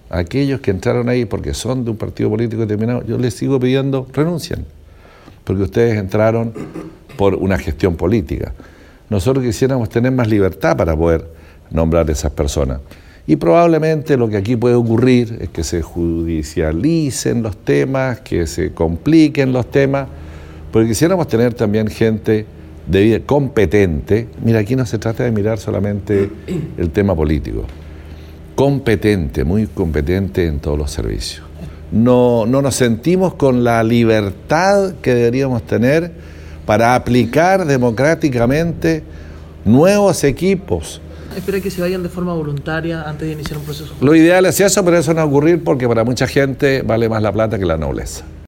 a aquellos que entraron ahí porque son de un partido político determinado, yo les sigo pidiendo renuncien, porque ustedes entraron por una gestión política. Nosotros quisiéramos tener más libertad para poder nombrar a esas personas. Y probablemente lo que aquí puede ocurrir es que se judicialicen los temas, que se compliquen los temas, porque quisiéramos tener también gente competente. Mira, aquí no se trata de mirar solamente el tema político. Competente, muy competente en todos los servicios. No nos sentimos con la libertad que deberíamos tener para aplicar democráticamente nuevos equipos. ¿Espera que se vayan de forma voluntaria antes de iniciar un proceso? Lo ideal es eso, pero eso no va a ocurrir porque para mucha gente vale más la plata que la nobleza.